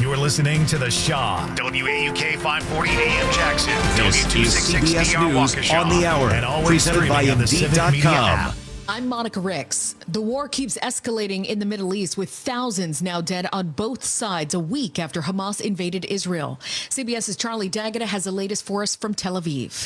You're listening to The Shaw. WAUK 540 AM Jackson. This is CBS News Waukesha, on the hour. And always Presented by streaming on the Civic Media app. Indeed.com. I'm Monica Ricks. The war keeps escalating in the Middle East, with thousands now dead on both sides a week after Hamas invaded Israel. CBS's Charlie D'Agata has the latest for us from Tel Aviv.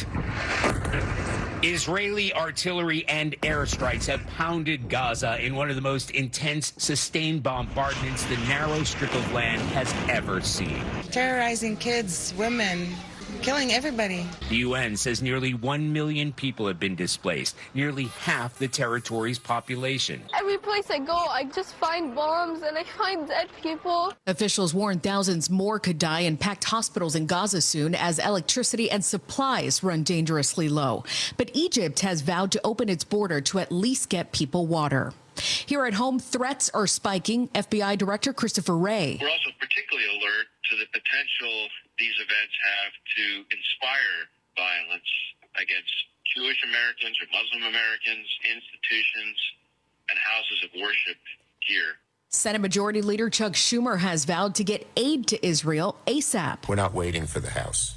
Israeli artillery and airstrikes have pounded Gaza in one of the most intense sustained bombardments the narrow strip of land has ever seen. Terrorizing kids, women, killing everybody. The UN says nearly 1 million people have been displaced, nearly half the territory's population. Every place I go, I just find bombs and I find dead people. Officials warn thousands more could die in packed hospitals in Gaza soon as electricity and supplies run dangerously low. But Egypt has vowed to open its border to at least get people water. Here at home, threats are spiking. FBI Director Christopher Wray. We're also particularly alert to the potential these events have to inspire violence against Jewish Americans or Muslim Americans, institutions, and houses of worship here. Senate Majority Leader Chuck Schumer has vowed to get aid to Israel ASAP. We're not waiting for the House.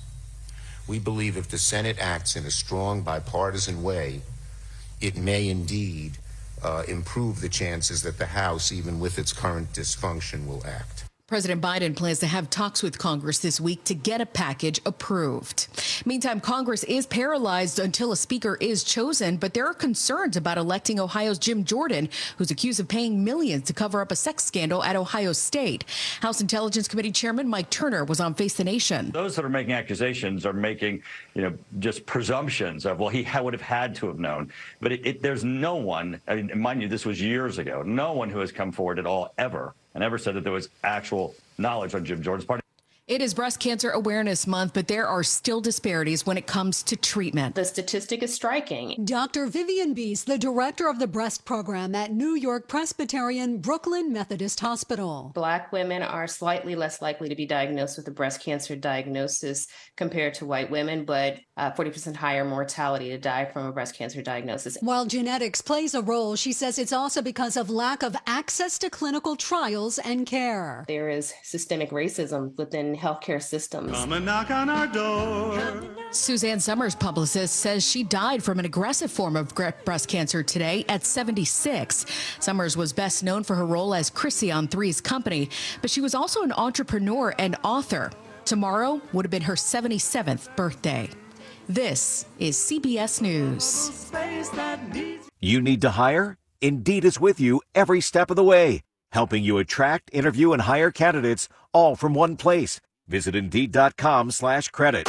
We believe if the Senate acts in a strong bipartisan way, it may indeed improve the chances that the House, even with its current dysfunction, will act. President Biden plans to have talks with Congress this week to get a package approved. Meantime, Congress is paralyzed until a speaker is chosen, but there are concerns about electing Ohio's Jim Jordan, who's accused of paying millions to cover up a sex scandal at Ohio State. House Intelligence Committee Chairman Mike Turner was on Face the Nation. Those that are making accusations are making, just presumptions of, well, he would have had to have known. But there's no one, I mean, mind you, this was years ago, no one who has come forward at all ever and ever said that there was actual knowledge on Jim Jordan's part. It is Breast Cancer Awareness Month, but there are still disparities when it comes to treatment. The statistic is striking. Dr. Vivian Beese, the director of the breast program at New York Presbyterian Brooklyn Methodist Hospital. Black women are slightly less likely to be diagnosed with a breast cancer diagnosis compared to white women, but 40% higher mortality to die from a breast cancer diagnosis. While genetics plays a role, she says it's also because of lack of access to clinical trials and care. There is systemic racism within healthcare systems. Come and knock on our door. Suzanne Summers' publicist says she died from an aggressive form of breast cancer today at 76. Summers was best known for her role as Chrissy on Three's Company, but she was also an entrepreneur and author. Tomorrow would have been her 77th birthday. This is CBS News. You need to hire? Indeed is with you every step of the way, helping you attract, interview, and hire candidates all from one place. Visit Indeed.com/credit.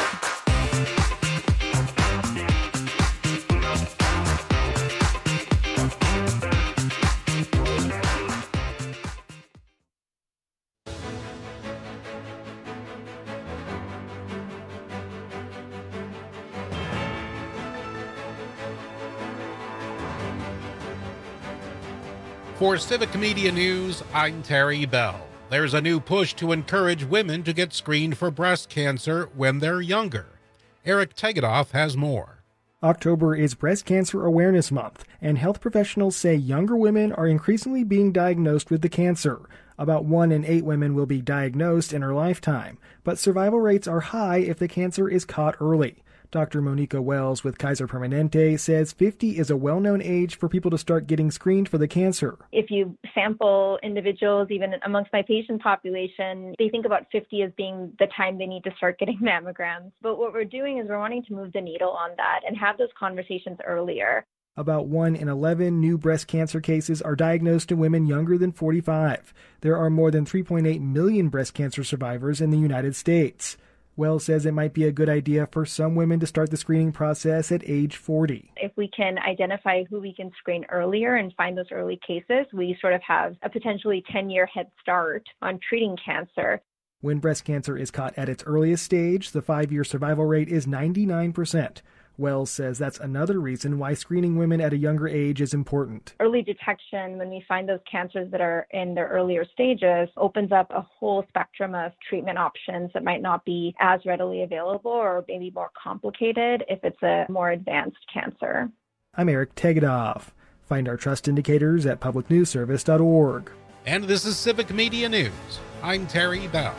For Civic Media News, I'm Terry Bell. There's a new push to encourage women to get screened for breast cancer when they're younger. Eric Tegedoff has more. October is Breast Cancer Awareness Month, and health professionals say younger women are increasingly being diagnosed with the cancer. About 1 in 8 women will be diagnosed in her lifetime, but survival rates are high if the cancer is caught early. Dr. Monica Wells with Kaiser Permanente says 50 is a well-known age for people to start getting screened for the cancer. If you sample individuals, even amongst my patient population, they think about 50 as being the time they need to start getting mammograms. But what we're doing is we're wanting to move the needle on that and have those conversations earlier. About 1 in 11 new breast cancer cases are diagnosed in women younger than 45. There are more than 3.8 million breast cancer survivors in the United States. Wells says it might be a good idea for some women to start the screening process at age 40. If we can identify who we can screen earlier and find those early cases, we sort of have a potentially 10-year head start on treating cancer. When breast cancer is caught at its earliest stage, the 5-year survival rate is 99%. Wells says that's another reason why screening women at a younger age is important. Early detection, when we find those cancers that are in their earlier stages, opens up a whole spectrum of treatment options that might not be as readily available or maybe more complicated if it's a more advanced cancer. I'm Eric Tegedoff. Find our trust indicators at publicnewsservice.org. And this is Civic Media News. I'm Terry Bell.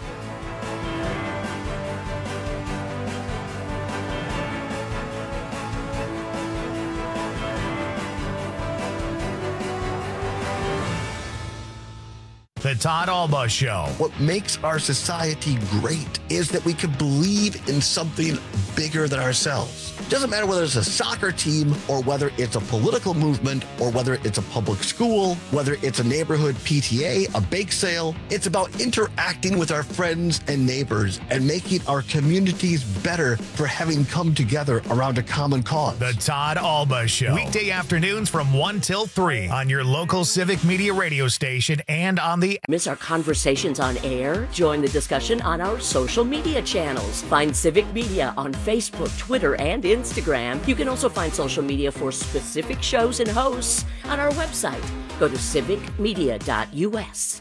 The Todd Alba Show. What makes our society great is that we can believe in something bigger than ourselves. Doesn't matter whether it's a soccer team or whether it's a political movement or whether it's a public school, whether it's a neighborhood PTA, a bake sale. It's about interacting with our friends and neighbors and making our communities better for having come together around a common cause. The Todd Alba Show. Weekday afternoons from 1 till 3 on your local Civic Media radio station and on the... Miss our conversations on air? Join the discussion on our social media channels. Find Civic Media on Facebook, Twitter, and Instagram. You can also find social media for specific shows and hosts on our website. Go to civicmedia.us.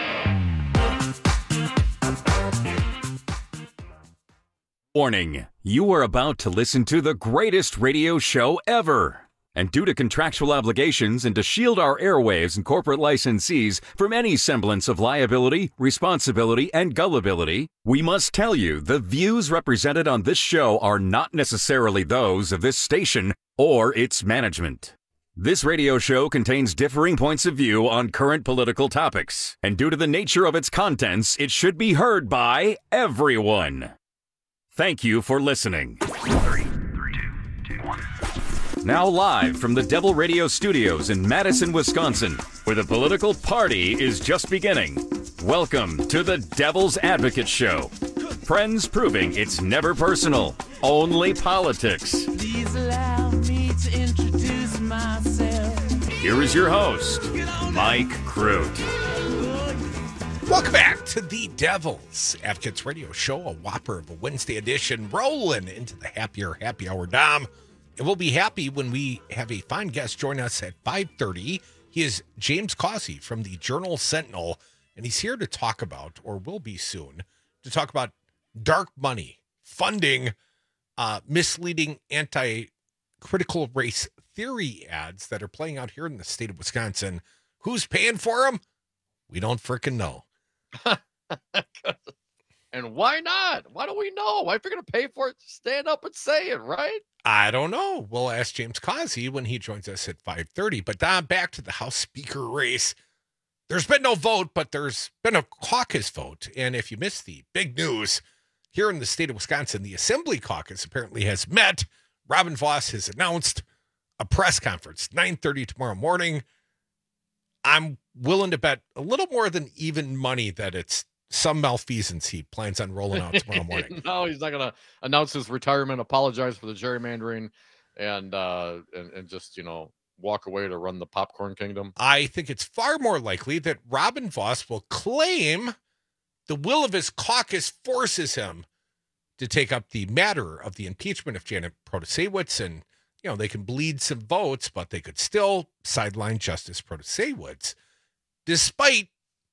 Warning, you are about to listen to the greatest radio show ever. And due to contractual obligations and to shield our airwaves and corporate licensees from any semblance of liability, responsibility, and gullibility, we must tell you the views represented on this show are not necessarily those of this station or its management. This radio show contains differing points of view on current political topics, and due to the nature of its contents, it should be heard by everyone. Thank you for listening. 3, 2, 1. Now live from the Devil Radio Studios in Madison, Wisconsin, where the political party is just beginning. Welcome to the Devil's Advocate Show. Friends proving it's never personal, only politics. Please allow me to introduce myself. Here is your host, Mike Crute. Welcome back to the Devil's Advocates Radio Show, a whopper of a Wednesday edition, rolling into the happy hour, Dom. And we'll be happy when we have a fine guest join us at 5:30. He is James Causey from the Journal-Sentinel, and he's here to talk about, or will be soon, to talk about dark money, funding, misleading anti-critical race theory ads that are playing out here in the state of Wisconsin. Who's paying for them? We don't frickin' know. And why not? Why don't we know? Why if you're going to pay for it, stand up and say it, right? I don't know. We'll ask James Causey when he joins us at 5:30. But back to the House Speaker race. There's been no vote, but there's been a caucus vote. And if you missed the big news, here in the state of Wisconsin, the Assembly Caucus apparently has met. Robin Vos has announced a press conference, 9:30 tomorrow morning. I'm willing to bet a little more than even money that it's some malfeasance he plans on rolling out tomorrow morning. No, he's not going to announce his retirement, apologize for the gerrymandering, and just, walk away to run the popcorn kingdom. I think it's far more likely that Robin Vos will claim the will of his caucus forces him to take up the matter of the impeachment of Janet Protasewicz, and they can bleed some votes, but they could still sideline Justice Protasewicz, despite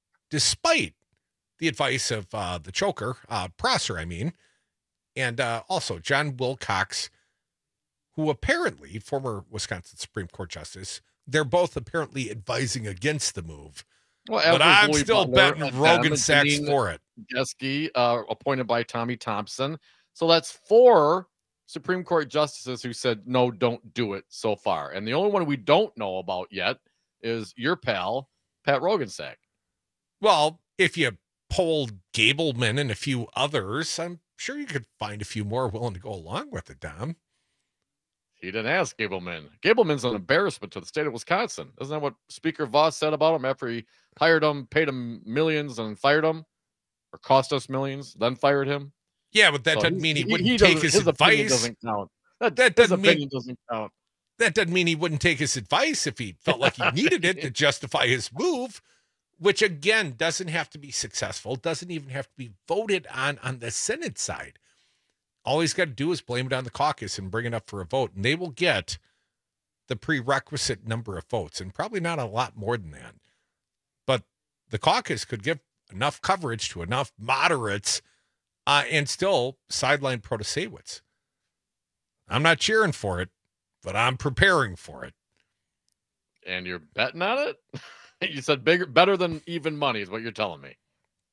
the advice of the choker, Prosser, and also John Wilcox, who apparently, former Wisconsin Supreme Court Justice, they're both apparently advising against the move. Well, but I'm still betting Roggensack's for it. Geske, appointed by Tommy Thompson. So that's 4 Supreme Court justices who said, no, don't do it so far. And the only one we don't know about yet is your pal, Pat Roggensack. Well, if you polled Gableman and a few others, I'm sure you could find a few more willing to go along with it, Dom. He didn't ask Gableman. Gableman's an embarrassment to the state of Wisconsin. Isn't that what Speaker Vos said about him after he hired him, paid him millions and fired him? Or cost us millions, then fired him? Yeah, but that doesn't mean he wouldn't take his advice. Doesn't count. That doesn't mean doesn't count. That doesn't mean he wouldn't take his advice if he felt like he needed it to justify his move, which again doesn't have to be successful, doesn't even have to be voted on the Senate side. All he's got to do is blame it on the caucus and bring it up for a vote, and they will get the prerequisite number of votes, and probably not a lot more than that. But the caucus could give enough coverage to enough moderates and still sideline Protasewicz. I'm not cheering for it, but I'm preparing for it. And you're betting on it? You said better than even money is what you're telling me.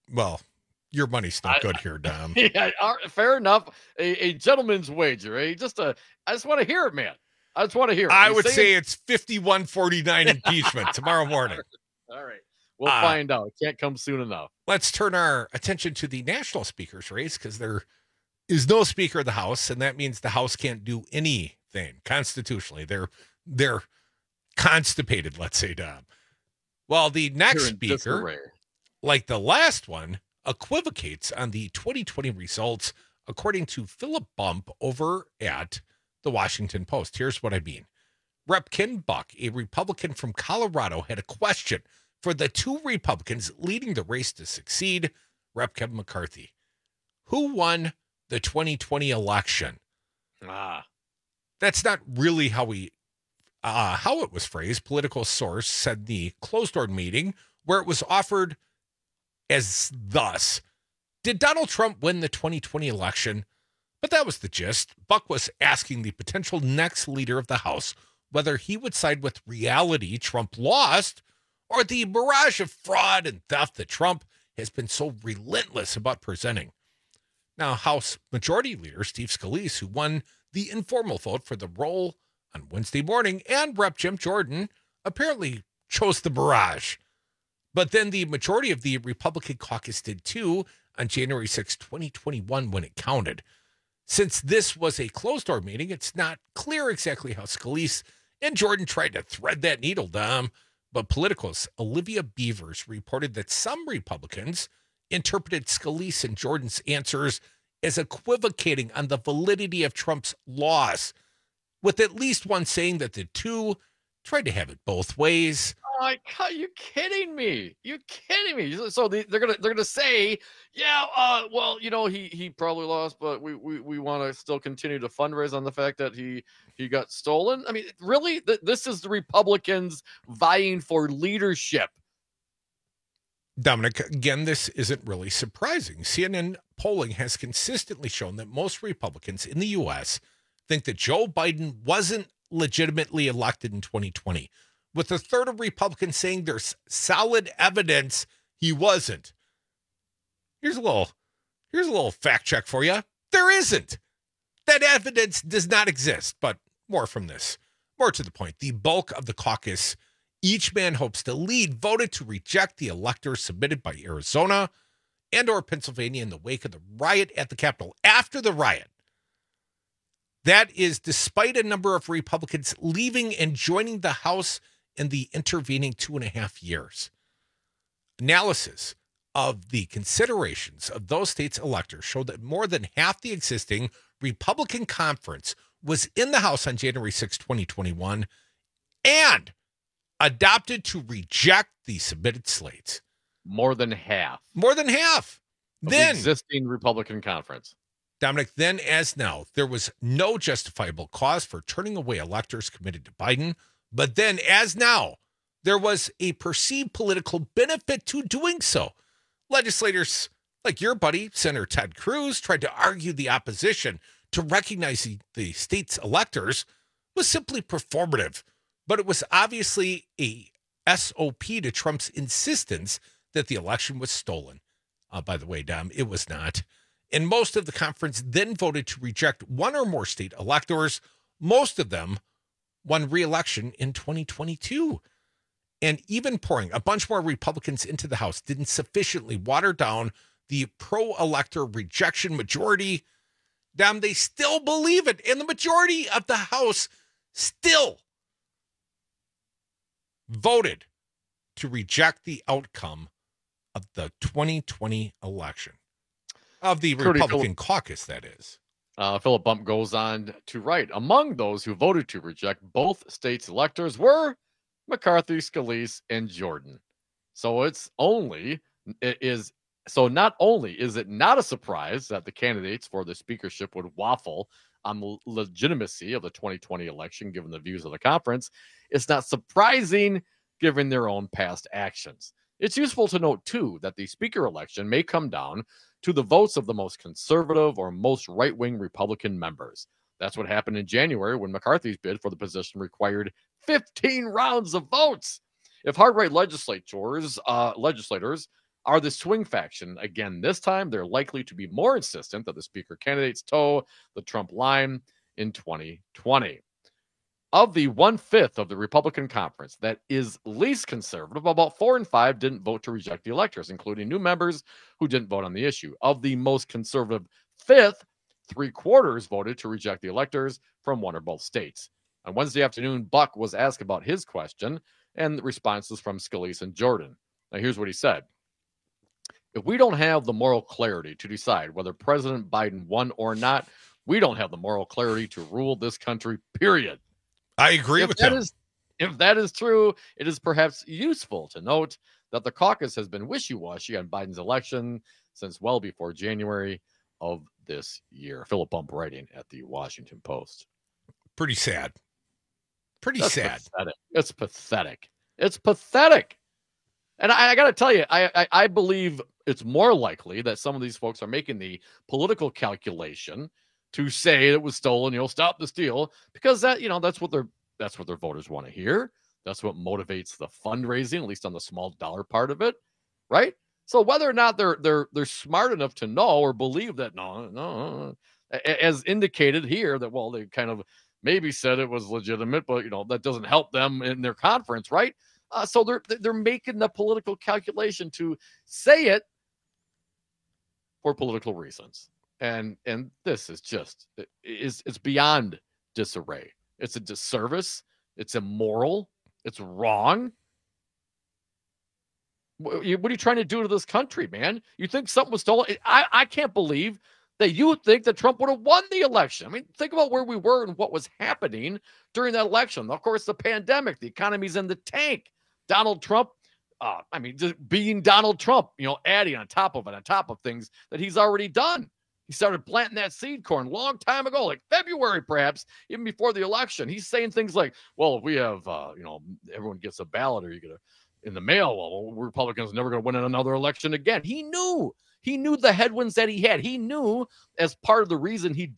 Well, your money's not good here, Dom. Yeah, fair enough. A gentleman's wager. I just want to hear it, man. I just want to hear it. I would say it's 51-49 impeachment tomorrow morning. All right. We'll find out. It can't come soon enough. Let's turn our attention to the national speaker's race because there is no speaker of the House, and that means the House can't do anything constitutionally. They're constipated, let's say, Dom. Well, the next speaker, like the last one, equivocates on the 2020 results, according to Philip Bump over at the Washington Post. Here's what I mean. Rep. Ken Buck, a Republican from Colorado, had a question for the two Republicans leading the race to succeed, Rep. Kevin McCarthy. Who won the 2020 election? That's not really how it was phrased. Political source said the closed-door meeting where it was offered as thus. Did Donald Trump win the 2020 election? But that was the gist. Buck was asking the potential next leader of the House whether he would side with reality Trump lost or the barrage of fraud and theft that Trump has been so relentless about presenting. Now, House Majority Leader Steve Scalise, who won the informal vote for the role on Wednesday morning, and Rep. Jim Jordan apparently chose the barrage. But then the majority of the Republican caucus did too on January 6, 2021, when it counted. Since this was a closed-door meeting, it's not clear exactly how Scalise and Jordan tried to thread that needle, Dom. But Political's Olivia Beavers reported that some Republicans interpreted Scalise and Jordan's answers as equivocating on the validity of Trump's loss, with at least one saying that the two tried to have it both ways. Are you kidding me? You kidding me? So they're gonna say, yeah, well, he probably lost, but we want to still continue to fundraise on the fact that he got stolen. I mean, really, this is the Republicans vying for leadership. Dominic, again, this isn't really surprising. CNN polling has consistently shown that most Republicans in the U.S. think that Joe Biden wasn't legitimately elected in 2020, with a third of Republicans saying there's solid evidence he wasn't. Here's a little fact check for you. There isn't. That evidence does not exist, but more from this. More to the point, the bulk of the caucus each man hopes to lead voted to reject the electors submitted by Arizona and or Pennsylvania in the wake of the riot at the Capitol. After the riot, that is despite a number of Republicans leaving and joining the House in the intervening 2.5 years. Analysis of the considerations of those states' electors showed that more than half the existing Republican conference was in the House on January 6, 2021, and adopted to reject the submitted slates. More than half. More than half. The existing Republican conference. Dominic, then as now, there was no justifiable cause for turning away electors committed to Biden. But then as now, there was a perceived political benefit to doing so. Legislators like your buddy, Senator Ted Cruz, tried to argue the opposition to recognizing the state's electors was simply performative. But it was obviously a SOP to Trump's insistence that the election was stolen. By the way, Dom, it was not. And most of the conference then voted to reject one or more state electors. Most of them won re-election in 2022. And even pouring a bunch more Republicans into the House didn't sufficiently water down the pro-elector rejection majority. Dom, they still believe it. And the majority of the House still voted to reject the outcome of the 2020 election. Of the Republican caucus, that is. Philip Bump goes on to write, among those who voted to reject both states' electors were McCarthy, Scalise, and Jordan. So not only is it not a surprise that the candidates for the speakership would waffle on the legitimacy of the 2020 election, given the views of the conference, it's not surprising given their own past actions. It's useful to note, too, that the speaker election may come down to the votes of the most conservative or most right-wing Republican members. That's what happened in January when McCarthy's bid for the position required 15 rounds of votes. If hard-right legislators are the swing faction. Again, this time they're likely to be more insistent that the speaker candidates toe the Trump line in 2020. Of the 1/5 of the Republican conference that is least conservative, about 4 and 5 didn't vote to reject the electors, including new members who didn't vote on the issue. Of the most conservative 5th, 3/4 voted to reject the electors from one or both states. On Wednesday afternoon, Buck was asked about his question and responses from Scalise and Jordan. Now, here's what he said. If we don't have the moral clarity to decide whether President Biden won or not, we don't have the moral clarity to rule this country, period. I agree with him. If that is true, it is perhaps useful to note that the caucus has been wishy-washy on Biden's election since well before January of this year. Philip Bump writing at the Washington Post. Pretty sad. That's sad. Pathetic. It's pathetic. It's pathetic. And I got to tell you, I believe it's more likely that some of these folks are making the political calculation to say it was stolen, stop the steal, because that's what their voters want to hear. That's what motivates the fundraising, at least on the small dollar part of it, right? So whether or not they're smart enough to know or believe that no, as indicated here, that they kind of maybe said it was legitimate, but that doesn't help them in their conference, right? So they're making the political calculation to say it for political reasons. And this is just it's beyond disarray. It's a disservice. It's immoral. It's wrong. What are you trying to do to this country, man? You think something was stolen? I can't believe that you think that Trump would have won the election. I mean, think about where we were and what was happening during that election. Of course, the pandemic, the economy's in the tank. Donald Trump, just being Donald Trump, adding on top of things that he's already done. He started planting that seed corn a long time ago, like February, perhaps, even before the election. He's saying things like, well, if we have, everyone gets a ballot or you get in the mail, well, Republicans are never going to win another election again. He knew the headwinds that he had. He knew, as part of the reason he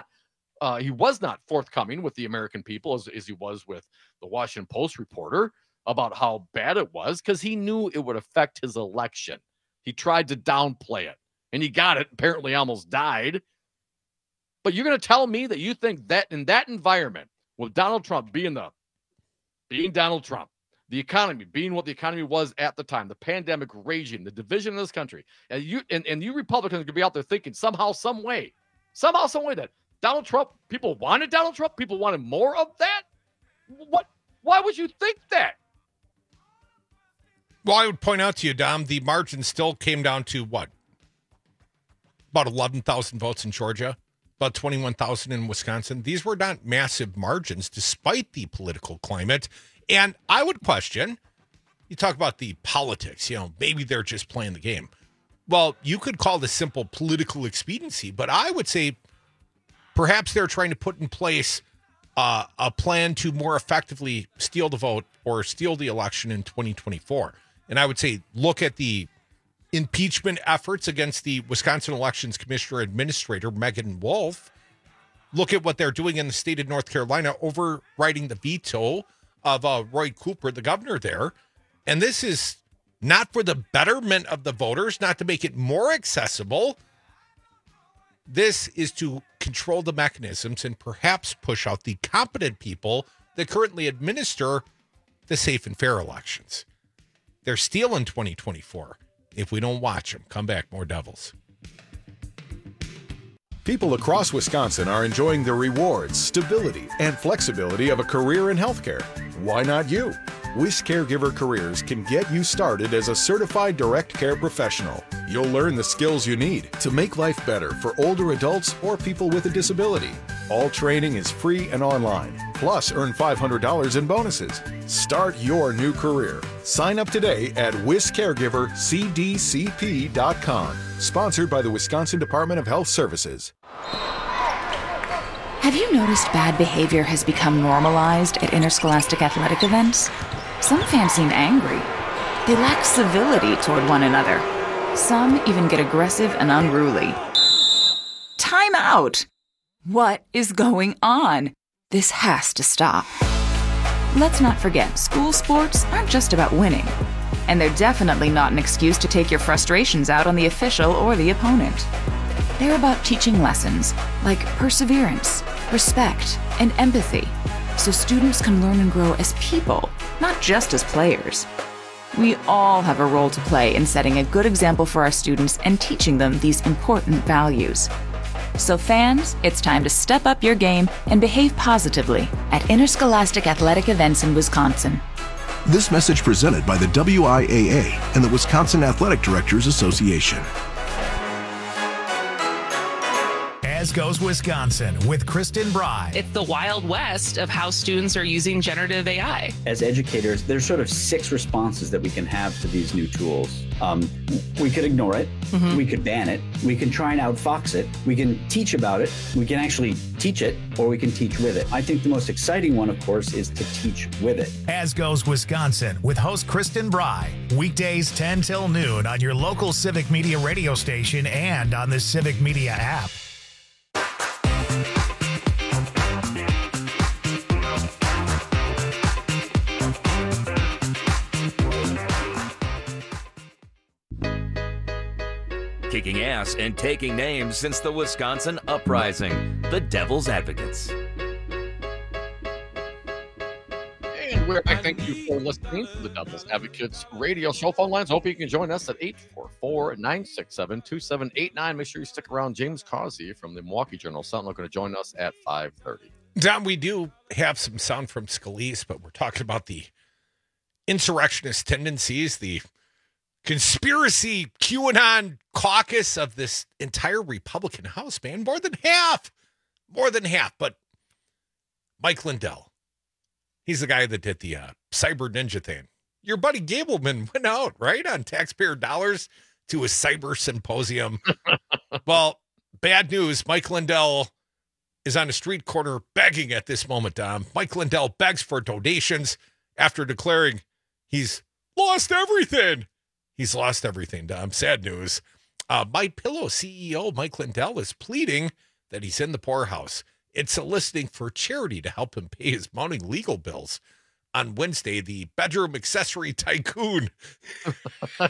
was not forthcoming with the American people as he was with the Washington Post reporter about how bad it was, because he knew it would affect his election. He tried to downplay it. And he got it, apparently almost died. But you're going to tell me that you think that in that environment, with Donald Trump being Donald Trump, the economy being what the economy was at the time, the pandemic raging, the division in this country, and you Republicans could be out there thinking somehow, some way that Donald Trump, people wanted Donald Trump, people wanted more of that? What? Why would you think that? Well, I would point out to you, Dom, the margin still came down to what? About 11,000 votes in Georgia, about 21,000 in Wisconsin. These were not massive margins despite the political climate. And I would question, you talk about the politics, maybe they're just playing the game. Well, you could call this simple political expediency, but I would say perhaps they're trying to put in place a plan to more effectively steal the vote or steal the election in 2024. And I would say look at the impeachment efforts against the Wisconsin Elections Commissioner Administrator, Megan Wolf. Look at what they're doing in the state of North Carolina, overriding the veto of Roy Cooper, the governor there. And this is not for the betterment of the voters, not to make it more accessible. This is to control the mechanisms and perhaps push out the competent people that currently administer the safe and fair elections. They're stealing 2024. If we don't watch them, come back, more Devils. People across Wisconsin are enjoying the rewards, stability, and flexibility of a career in healthcare. Why not you? Wish Caregiver Careers can get you started as a certified direct care professional. You'll learn the skills you need to make life better for older adults or people with a disability. All training is free and online. Plus, earn $500 in bonuses. Start your new career. Sign up today at WishCaregiverCDCP.com. Sponsored by the Wisconsin Department of Health Services. Have you noticed bad behavior has become normalized at interscholastic athletic events? Some fans seem angry. They lack civility toward one another. Some even get aggressive and unruly. Time out! What is going on? This has to stop. Let's not forget, school sports aren't just about winning. And they're definitely not an excuse to take your frustrations out on the official or the opponent. They're about teaching lessons like perseverance, respect, and empathy, so students can learn and grow as people, not just as players. We all have a role to play in setting a good example for our students and teaching them these important values. So fans, it's time to step up your game and behave positively at interscholastic athletic events in Wisconsin. This message presented by the WIAA and the Wisconsin Athletic Directors Association. As Goes Wisconsin with Kristen Bry. It's the wild west of how students are using generative AI. As educators, there's sort of 6 responses that we can have to these new tools. We could ignore it. Mm-hmm. We could ban it. We can try and outfox it. We can teach about it. We can actually teach it, or we can teach with it. I think the most exciting one, of course, is to teach with it. As Goes Wisconsin with host Kristen Bry. Weekdays 10 till noon on your local Civic Media radio station and on the Civic Media app. Kicking ass and taking names since the Wisconsin Uprising, the Devil's Advocates. And we're back. Thank you for listening to the Devil's Advocates radio show. Phone lines, hope you can join us at 844-967-2789. Make sure you stick around. James Causey from the Milwaukee Journal-Sentinel going to join us at 5:30. Don, we do have some sound from Scalise, but we're talking about the insurrectionist tendencies, the conspiracy QAnon caucus of this entire Republican House, man. More than half. But Mike Lindell, he's the guy that did the cyber ninja thing. Your buddy Gableman went out, right, on taxpayer dollars to a cyber symposium. Well, bad news. Mike Lindell is on a street corner begging at this moment, Dom. Mike Lindell begs for donations after declaring he's lost everything. He's lost everything, Dom. Sad news. MyPillow CEO Mike Lindell is pleading that he's in the poorhouse. It's soliciting for charity to help him pay his mounting legal bills. On Wednesday, the bedroom accessory tycoon. How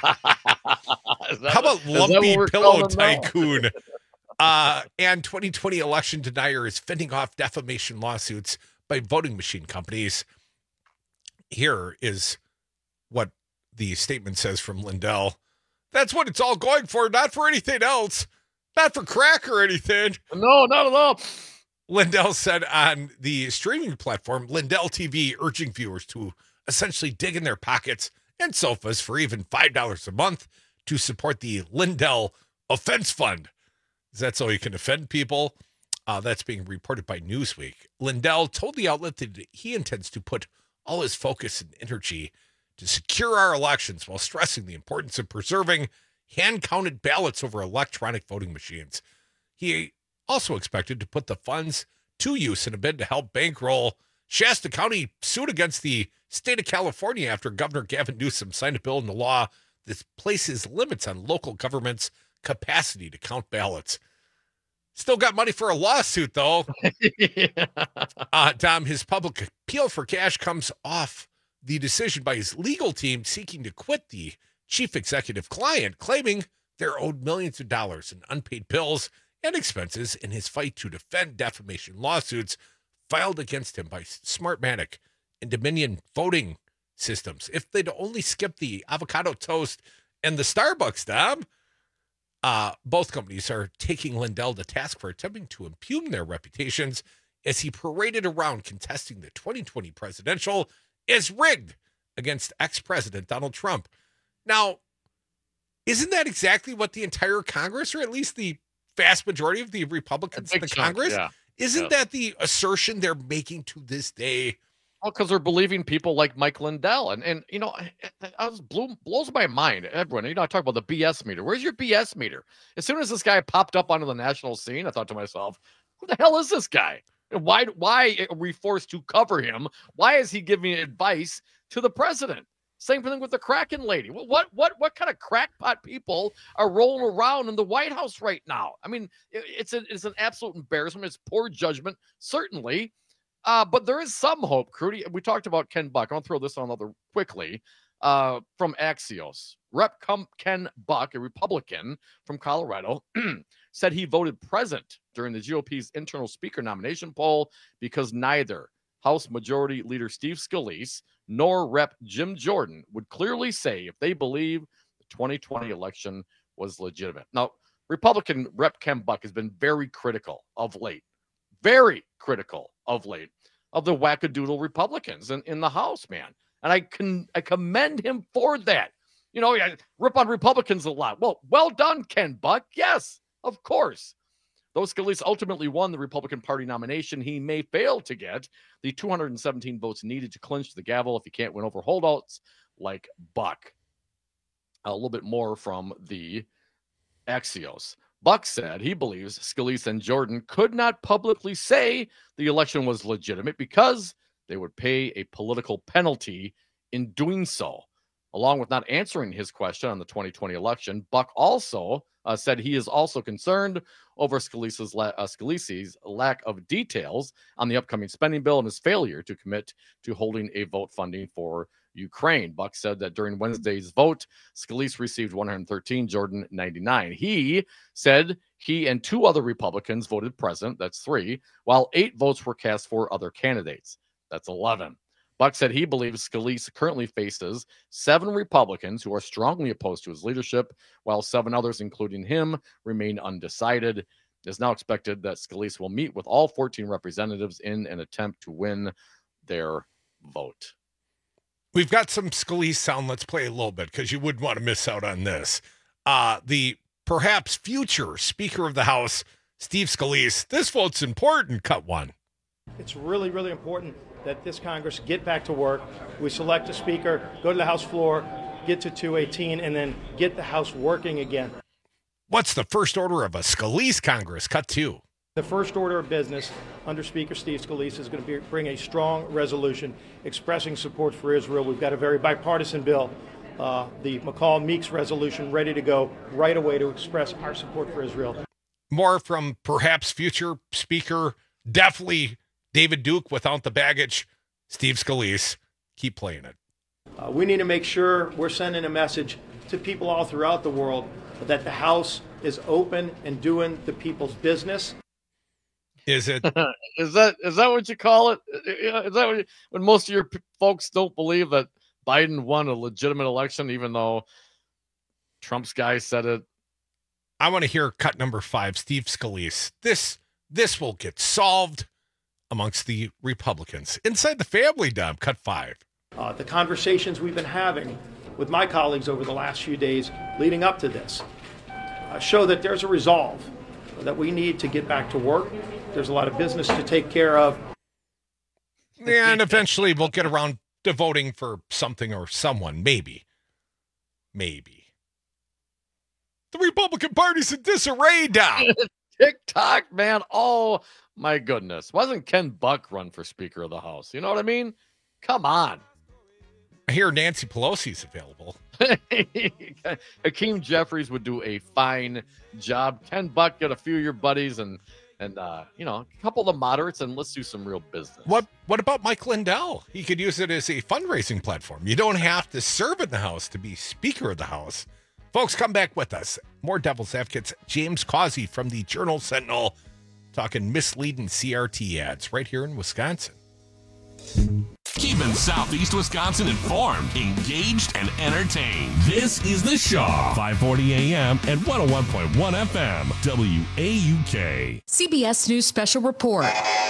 about lumpy pillow tycoon? And 2020 election denier is fending off defamation lawsuits by voting machine companies. Here is what the statement says from Lindell. That's what it's all going for, not for anything else. Not for crack or anything. No, not at all. Lindell said on the streaming platform, Lindell TV, urging viewers to essentially dig in their pockets and sofas for even $5 a month to support the Lindell Offense Fund. Is that so he can offend people? That's being reported by Newsweek. Lindell told the outlet that he intends to put all his focus and energy to secure our elections while stressing the importance of preserving hand-counted ballots over electronic voting machines. He also expected to put the funds to use in a bid to help bankroll Shasta County suit against the state of California after Governor Gavin Newsom signed a bill into law that places limits on local government's capacity to count ballots. Still got money for a lawsuit, though. Tom, his public appeal for cash comes off the decision by his legal team seeking to quit the chief executive client, claiming they're owed millions of dollars in unpaid bills and expenses in his fight to defend defamation lawsuits filed against him by Smartmatic and Dominion voting systems. If they'd only skipped the avocado toast and the Starbucks, Dom. Both companies are taking Lindell to task for attempting to impugn their reputations as he paraded around contesting the 2020 presidential as rigged against ex-president Donald Trump. Now, isn't that exactly what the entire Congress, or at least the vast majority of the Republicans in the Congress, isn't that the assertion they're making to this day? Well, because they're believing people like Mike Lindell. And you know, blows my mind. Everyone, you know, I talk about the BS meter. Where's your BS meter? As soon as this guy popped up onto the national scene, I thought to myself, who the hell is this guy? Why are we forced to cover him? Why is he giving advice to the president? Same thing with the Kraken lady. What kind of crackpot people are rolling around in the White House right now? I mean, it's an absolute embarrassment. It's poor judgment, certainly. But there is some hope, Crudy. We talked about Ken Buck. I'll throw this on quickly. from Axios. Rep. Ken Buck, a Republican from Colorado, said he voted present during the GOP's internal speaker nomination poll because neither House Majority Leader Steve Scalise nor Rep. Jim Jordan would clearly say if they believe the 2020 election was legitimate. Now, Republican Rep. Ken Buck has been very critical of late of the wackadoodle Republicans in the House, man. And I commend him for that. You know, I rip on Republicans a lot. Well done, Ken Buck. Yes, of course. Though Scalise ultimately won the Republican Party nomination, he may fail to get the 217 votes needed to clinch the gavel if he can't win over holdouts like Buck. A little bit more from the Axios. Buck said he believes Scalise and Jordan could not publicly say the election was legitimate because they would pay a political penalty in doing so. Along with not answering his question on the 2020 election, Buck also said he is also concerned over Scalise's lack of details on the upcoming spending bill and his failure to commit to holding a vote funding for Ukraine. Buck said that during Wednesday's vote, Scalise received 113, Jordan 99. He said he and two other Republicans voted present, that's 3, while 8 votes were cast for other candidates, that's 11. Buck said he believes Scalise currently faces 7 Republicans who are strongly opposed to his leadership, while 7 others, including him, remain undecided. It is now expected that Scalise will meet with all 14 representatives in an attempt to win their vote. We've got some Scalise sound. Let's play a little bit because you wouldn't want to miss out on this. The perhaps future Speaker of the House, Steve Scalise. This vote's important. Cut 1. It's really, really important that this Congress get back to work. We select a speaker, go to the House floor, get to 218, and then get the House working again. What's the first order of a Scalise Congress? Cut 2. The first order of business under Speaker Steve Scalise is going to bring a strong resolution expressing support for Israel. We've got a very bipartisan bill, the McCall-Meeks resolution, ready to go right away to express our support for Israel. More from perhaps future Speaker, definitely David Duke without the baggage, Steve Scalise. Keep playing it. We need to make sure we're sending a message to people all throughout the world that the House is open and doing the people's business. Is it? Is that what you call it? Is that when most of your folks don't believe that Biden won a legitimate election, even though Trump's guy said it? I want to hear cut number 5, Steve Scalise. This will get solved amongst the Republicans inside the family. Dom, cut 5. The conversations we've been having with my colleagues over the last few days leading up to this show that there's a resolve that we need to get back to work. There's a lot of business to take care of. And eventually we'll get around to voting for something or someone. Maybe. The Republican Party's in disarray now. TikTok, man. Oh, my goodness. Wasn't Ken Buck run for Speaker of the House? You know what I mean? Come on. I hear Nancy Pelosi's available. Hakeem Jeffries would do a fine job. Ken Buck, get a few of your buddies and a couple of the moderates, and let's do some real business. What about Mike Lindell? He could use it as a fundraising platform. You don't have to serve in the House to be Speaker of the House. Folks, come back with us. More Devil's Advocates. James Causey from the Journal Sentinel talking misleading CRT ads right here in Wisconsin. Keeping Southeast Wisconsin informed, engaged, and entertained. This is The Shaw, 540 AM and 101.1 FM, WAUK. CBS News Special Report.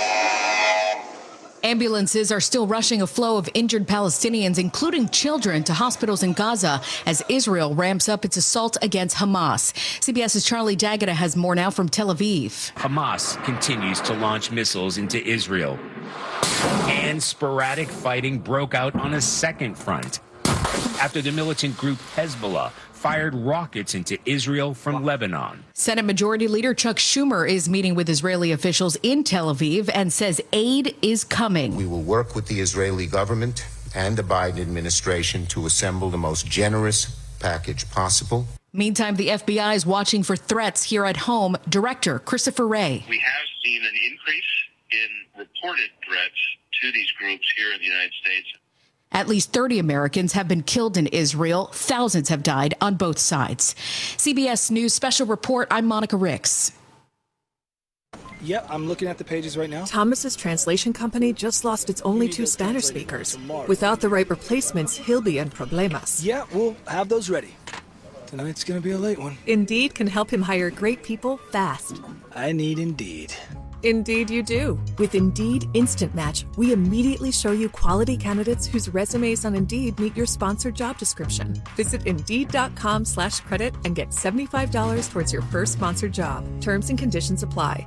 Ambulances are still rushing a flow of injured Palestinians, including children, to hospitals in Gaza as Israel ramps up its assault against Hamas. CBS's Charlie D'Agata has more now from Tel Aviv. Hamas continues to launch missiles into Israel. And sporadic fighting broke out on a second front after the militant group Hezbollah fired rockets into Israel from Lebanon. Senate Majority Leader Chuck Schumer is meeting with Israeli officials in Tel Aviv and says aid is coming. We will work with the Israeli government and the Biden administration to assemble the most generous package possible. Meantime, the FBI is watching for threats here at home. Director Christopher Wray. We have seen an increase in reported threats to these groups here in the United States. At least 30 Americans have been killed in Israel. Thousands have died on both sides. CBS News Special Report, I'm Monica Ricks. Yep, I'm looking at the pages right now. Thomas's translation company just lost its only 2 Spanish speakers. Without the right replacements, he'll be in problemas. Yeah, we'll have those ready. Tonight's gonna be a late one. Indeed can help him hire great people fast. I need Indeed. Indeed you do. With Indeed Instant Match, we immediately show you quality candidates whose resumes on Indeed meet your sponsored job description. Visit Indeed.com/credit and get $75 towards your first sponsored job. Terms and conditions apply.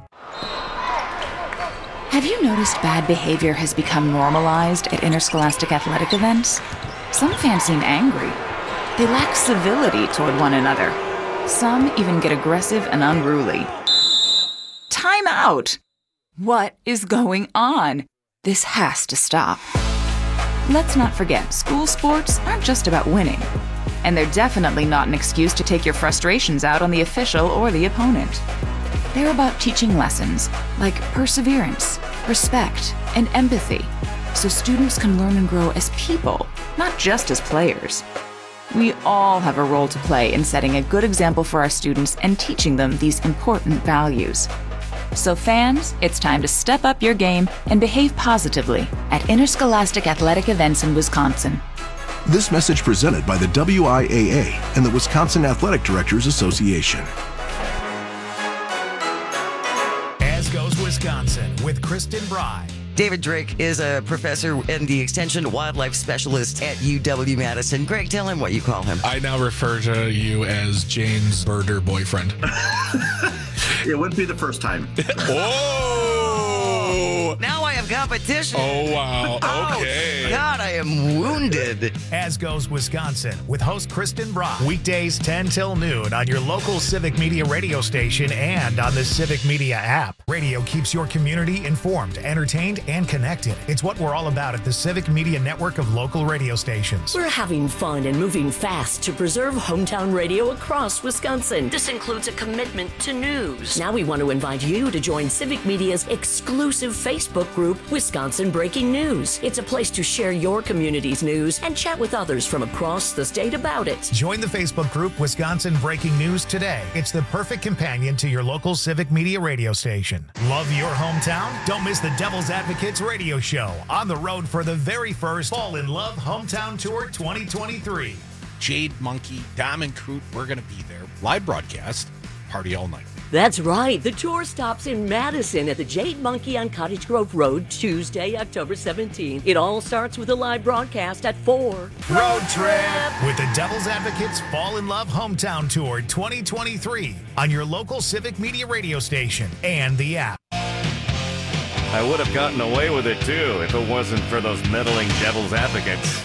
Have you noticed bad behavior has become normalized at interscholastic athletic events? Some fans seem angry. They lack civility toward one another. Some even get aggressive and unruly. Time out! What is going on? This has to stop. Let's not forget, school sports aren't just about winning. And they're definitely not an excuse to take your frustrations out on the official or the opponent. They're about teaching lessons like perseverance, respect, and empathy, so students can learn and grow as people, not just as players. We all have a role to play in setting a good example for our students and teaching them these important values. So fans, it's time to step up your game and behave positively at interscholastic athletic events in Wisconsin. This message presented by the WIAA and the Wisconsin Athletic Directors Association. As goes Wisconsin with Kristen Bry. David Drake is a professor and the extension wildlife specialist at UW-Madison. Greg, tell him what you call him. I now refer to you as Jane's birder boyfriend. It wouldn't be the first time. Whoa! Now I have competition. Oh, wow. Okay. Ouch. God, I am wounded. As goes Wisconsin with host Kristen Bry. Weekdays 10 till noon on your local Civic Media radio station and on the Civic Media app. Radio keeps your community informed, entertained, and connected. It's what we're all about at the Civic Media network of local radio stations. We're having fun and moving fast to preserve hometown radio across Wisconsin. This includes a commitment to news. Now we want to invite you to join Civic Media's exclusive Facebook group, Wisconsin Breaking News. It's a place to share your community's news and chat with others from across the state about it. Join the Facebook group Wisconsin Breaking News today. It's the perfect companion to your local Civic Media radio station. Love your hometown? Don't miss the Devil's Advocates radio show on the road for the very first Fall in Love Hometown Tour 2023. Jade Monkey, Diamond Crute, we're going to be there. Live broadcast, party all night. That's right. The tour stops in Madison at the Jade Monkey on Cottage Grove Road, Tuesday, October 17th. It all starts with a live broadcast at 4. Road trip with the Devil's Advocates Fall in Love Hometown Tour 2023 on your local Civic Media radio station and the app. I would have gotten away with it too if it wasn't for those meddling Devil's Advocates.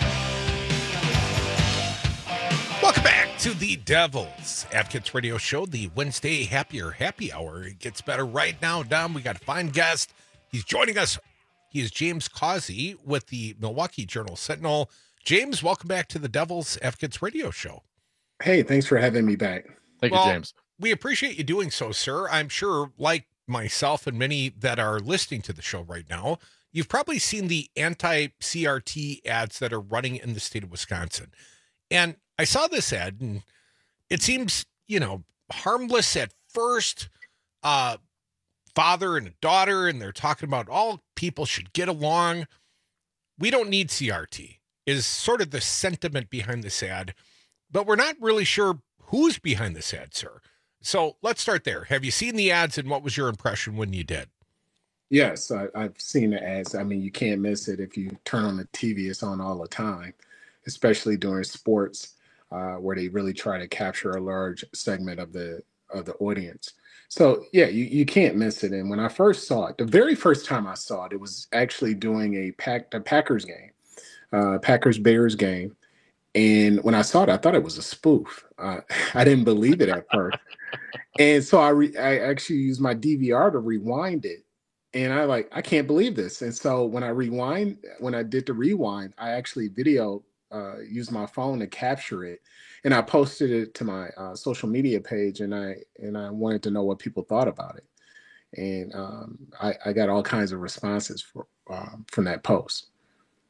Welcome back to the Devil's Advocates Radio Show, the Wednesday Happier Happy Hour. It gets better right now, Dom. We got a fine guest. He's joining us. He is James Causey with the Milwaukee Journal-Sentinel. James, welcome back to the Devil's Advocates Radio Show. Hey, thanks for having me back. Thank you, James. We appreciate you doing so, sir. I'm sure, like myself and many that are listening to the show right now, you've probably seen the anti-CRT ads that are running in the state of Wisconsin. And I saw this ad, and it seems, harmless at first. Father and a daughter, and they're talking about all people should get along. We don't need CRT is sort of the sentiment behind this ad, but we're not really sure who's behind this ad, sir. So let's start there. Have you seen the ads, and what was your impression when you did? Yes, I've seen the ads. I mean, you can't miss it. If you turn on the TV, it's on all the time, especially during sports. Where they really try to capture a large segment of the audience. So yeah, you can't miss it. And when I first saw it, the very first time I saw it, it was actually doing a Packers game, Packers-Bears game. And when I saw it, I thought it was a spoof. I didn't believe it at first. And so I actually used my DVR to rewind it. And I can't believe this. And so when I did the rewind, I actually used my phone to capture it, and I posted it to my social media page, and I wanted to know what people thought about it, and I got all kinds of responses from that post.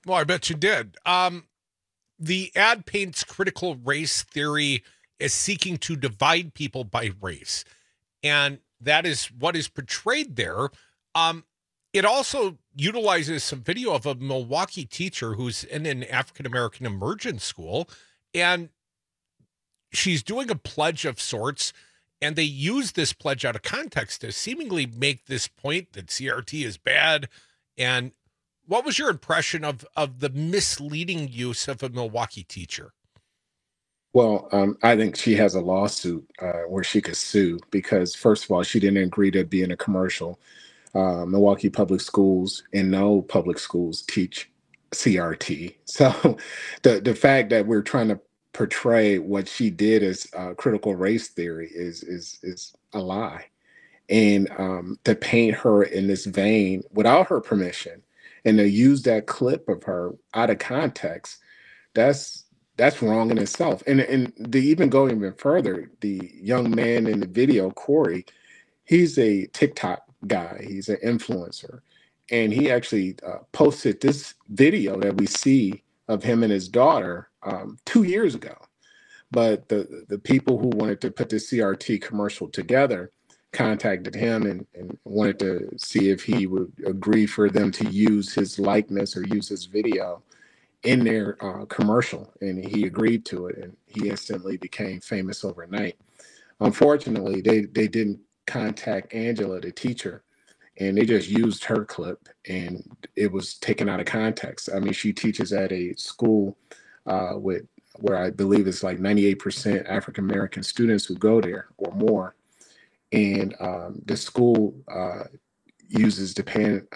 Well, I bet you did. The ad paints critical race theory as seeking to divide people by race. And that is what is portrayed there. It also utilizes some video of a Milwaukee teacher who's in an African-American immersion school, and she's doing a pledge of sorts, and they use this pledge out of context to seemingly make this point that CRT is bad. And what was your impression of the misleading use of a Milwaukee teacher? Well, I think she has a lawsuit where she could sue because, first of all, she didn't agree to be in a commercial. Milwaukee Public Schools and no public schools teach CRT. So the fact that we're trying to portray what she did as critical race theory is a lie. And to paint her in this vein without her permission and to use that clip of her out of context, that's wrong in itself. And to even go even further, the young man in the video, Corey, he's a TikTok guy. He's an influencer. And he actually posted this video that we see of him and his daughter 2 years ago. But the people who wanted to put the CRT commercial together contacted him and wanted to see if he would agree for them to use his likeness or use his video in their commercial. And he agreed to it, and he instantly became famous overnight. Unfortunately, they didn't contact Angela, the teacher, and they just used her clip, and it was taken out of context. I mean, she teaches at a school where I believe it's like 98% African-American students who go there or more. And the school uses the Pan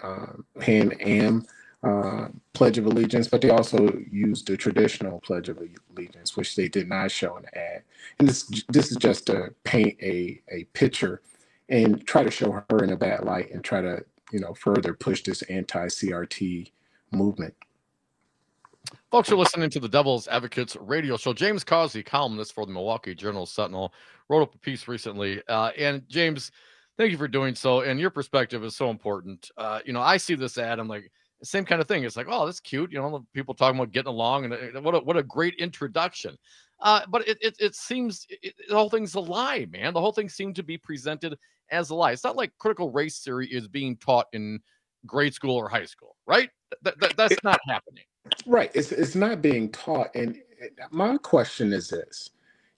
Am Pledge of Allegiance, but they also use the traditional Pledge of Allegiance, which they did not show in the ad. And this is just to paint a picture and try to show her in a bad light and try to, further push this anti-CRT movement. Folks, you're listening to the Devil's Advocates radio show. James Causey, columnist for the Milwaukee Journal-Sentinel, wrote up a piece recently. And James, thank you for doing so. And your perspective is so important. I see this ad, I'm like, the same kind of thing. It's like, oh, that's cute. People talking about getting along, and what a great introduction. But it seems the whole thing's a lie, man. The whole thing seemed to be presented as a lie. It's not like critical race theory is being taught in grade school or high school, right? That's not happening. Right. It's not being taught. And my question is this,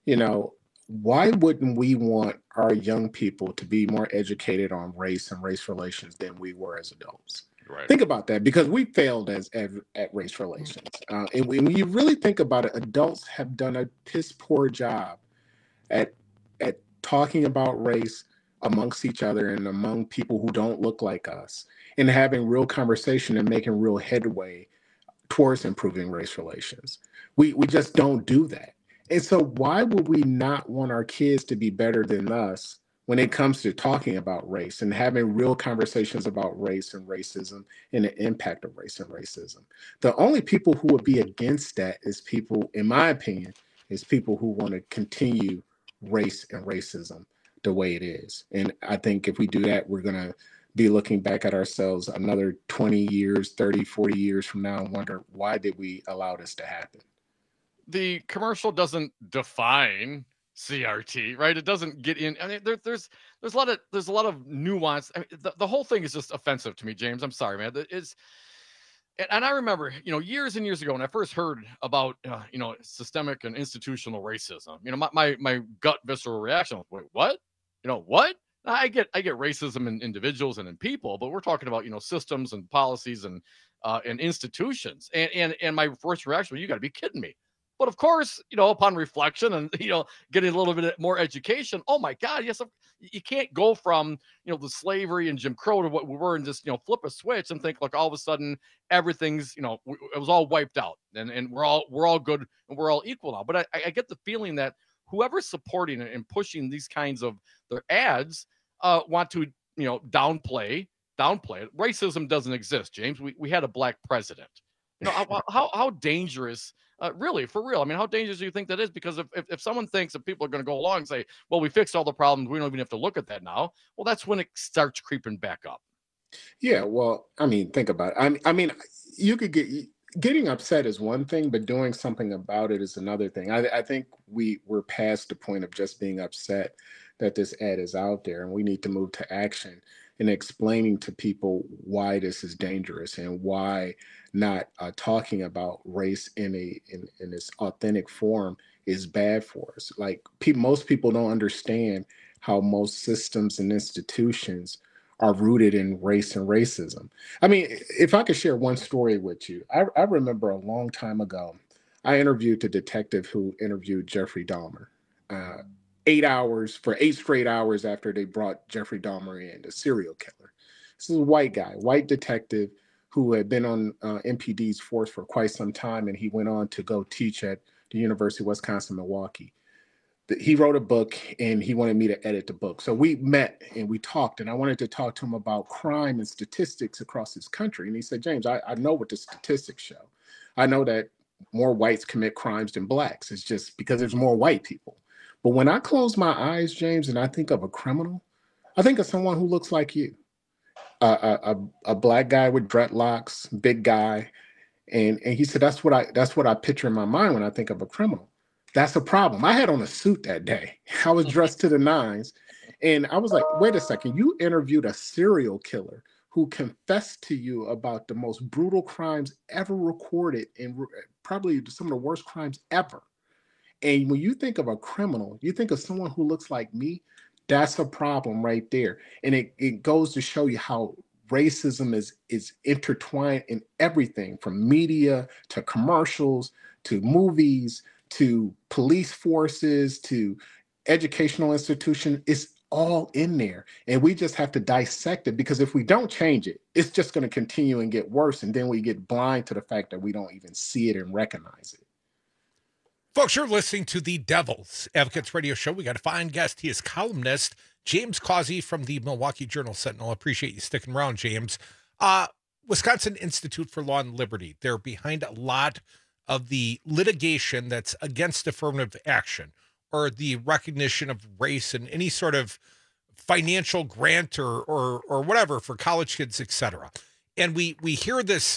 why wouldn't we want our young people to be more educated on race and race relations than we were as adults? Right. Think about that, because we failed at race relations. And when you really think about it, adults have done a piss poor job at talking about race amongst each other and among people who don't look like us, and having real conversation and making real headway towards improving race relations. We just don't do that. And so why would we not want our kids to be better than us when it comes to talking about race and having real conversations about race and racism and the impact of race and racism? The only people who would be against that is people, in my opinion, is people who want to continue race and racism the way it is. And I think if we do that, we're going to be looking back at ourselves another 20 years, 30, 40 years from now and wonder, why did we allow this to happen? The commercial doesn't define CRT, right? It doesn't get in. I mean, there's a lot of nuance. I mean, the whole thing is just offensive to me, James. I'm sorry, man. And I remember, years and years ago when I first heard about, systemic and institutional racism, my gut visceral reaction was, wait, what? What? I get racism in individuals and in people, but we're talking about, systems and policies and institutions. And my first reaction was, you got to be kidding me. But of course, upon reflection and, getting a little bit more education, oh my God, yes, you can't go from, the slavery and Jim Crow to what we were and just, flip a switch and think like all of a sudden everything's, it was all wiped out and we're all good and we're all equal now. But I get the feeling that whoever's supporting it and pushing these kinds of their ads want to, downplay it. Racism doesn't exist, James. We had a black president. How dangerous, really, for real? I mean, how dangerous do you think that is? Because if someone thinks that people are going to go along and say, well, we fixed all the problems, we don't even have to look at that now. Well, that's when it starts creeping back up. Yeah, well, I mean, think about it. I mean, you could get getting upset is one thing, but doing something about it is another thing. I think we're past the point of just being upset that this ad is out there, and we need to move to action in explaining to people why this is dangerous and why not talking about race in this authentic form is bad for us. Like most people don't understand how most systems and institutions are rooted in race and racism. I mean, if I could share one story with you, I remember a long time ago, I interviewed the detective who interviewed Jeffrey Dahmer. 8 straight hours after they brought Jeffrey Dahmer in, the serial killer. This is a white guy, white detective who had been on MPD's force for quite some time, and he went on to go teach at the University of Wisconsin-Milwaukee. He wrote a book, and he wanted me to edit the book. So we met and we talked, and I wanted to talk to him about crime and statistics across this country. And he said, James, I know what the statistics show. I know that more whites commit crimes than blacks. It's just because there's more white people. But when I close my eyes, James, and I think of a criminal, I think of someone who looks like you, a black guy with dreadlocks, big guy, and he said that's what I picture in my mind when I think of a criminal. That's a problem. I had on a suit that day. I was dressed to the nines, and I was like, wait a second, you interviewed a serial killer who confessed to you about the most brutal crimes ever recorded and probably some of the worst crimes ever. And when you think of a criminal, you think of someone who looks like me, that's a problem right there. And it goes to show you how racism is intertwined in everything from media to commercials to movies to police forces to educational institutions. It's all in there. And we just have to dissect it, because if we don't change it, it's just going to continue and get worse. And then we get blind to the fact that we don't even see it and recognize it. Folks, you're listening to the Devil's Advocates Radio Show. We got a fine guest. He is columnist James Causey from the Milwaukee Journal-Sentinel. I appreciate you sticking around, James. Wisconsin Institute for Law and Liberty. They're behind a lot of the litigation that's against affirmative action or the recognition of race and any sort of financial grant or whatever for college kids, etc. And we hear this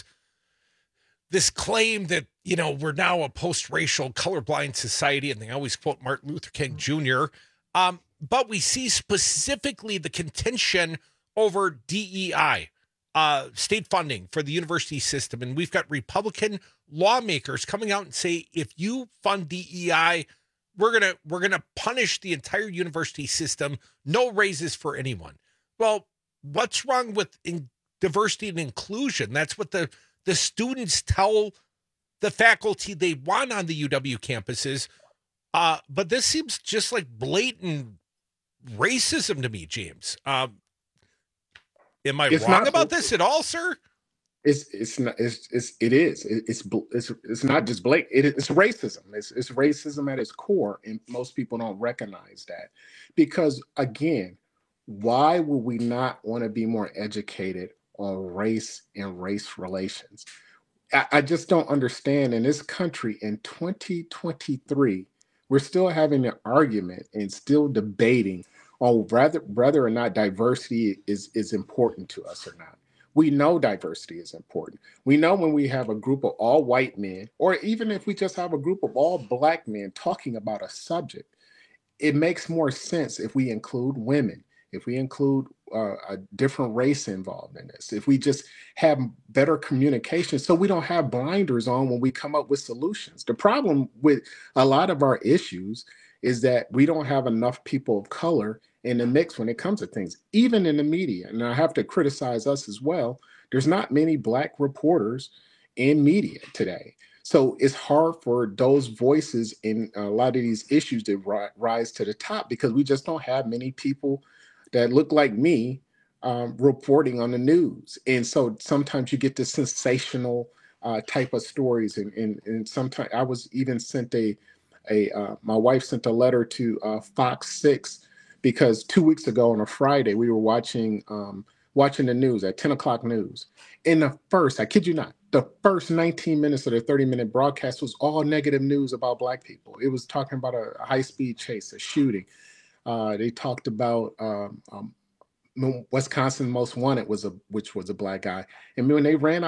claim that, you know, we're now a post-racial colorblind society, and they always quote Martin Luther King Jr. But we see specifically the contention over DEI, state funding for the university system. And we've got Republican lawmakers coming out and say, if you fund DEI, we're gonna punish the entire university system. No raises for anyone. Well, what's wrong with diversity and inclusion? That's what the students tell the faculty they want on the UW campuses. But this seems just like blatant racism to me, James. Am I wrong about this at all, sir? It's not just blatant. It's racism. It's racism at its core, and most people don't recognize that. Because again, why would we not want to be more educated on race and race relations? I just don't understand. In this country in 2023, we're still having an argument and still debating on whether or not diversity is important to us or not. We know diversity is important. We know when we have a group of all white men, or even if we just have a group of all black men talking about a subject, it makes more sense if we include women, if we include a different race involved in this, if we just have better communication so we don't have blinders on when we come up with solutions. The problem with a lot of our issues is that we don't have enough people of color in the mix when it comes to things, even in the media. And I have to criticize us as well. There's not many black reporters in media today. So it's hard for those voices in a lot of these issues to rise to the top, because we just don't have many people that look like me reporting on the news. And so sometimes you get the sensational type of stories. And sometimes I was even sent my wife sent a letter to Fox 6, because 2 weeks ago on a Friday, we were watching the news at 10 o'clock news. In I kid you not, the first 19 minutes of the 30-minute broadcast was all negative news about black people. It was talking about a high-speed chase, a shooting. They talked about Wisconsin Most Wanted, which was a black guy. And when they ran out of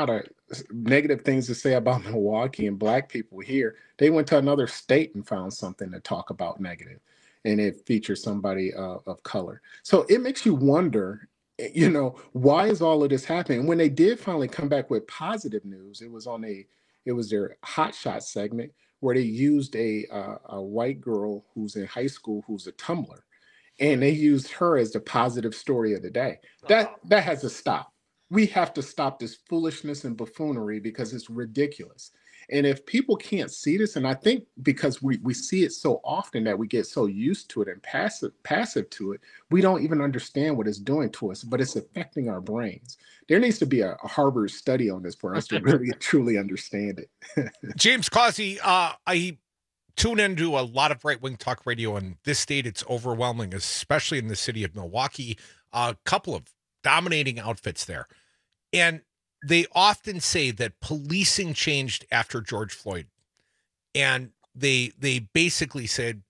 negative things to say about Milwaukee and black people here, they went to another state and found something to talk about negative, and it featured somebody of color. So it makes you wonder, you know, why is all of this happening? When they did finally come back with positive news, it was their Hot Shot segment where they used a white girl who's in high school who's a tumbler, and they used her as the positive story of the day. That has to stop. We have to stop this foolishness and buffoonery because it's ridiculous. And if people can't see this, and I think because we see it so often that we get so used to it and passive to it, we don't even understand what it's doing to us, but it's affecting our brains. There needs to be a Harvard study on this for us to really truly understand it. James Causey, I tune into a lot of right-wing talk radio in this state. It's overwhelming, especially in the city of Milwaukee. A couple of dominating outfits there. And they often say that policing changed after George Floyd. And they basically said,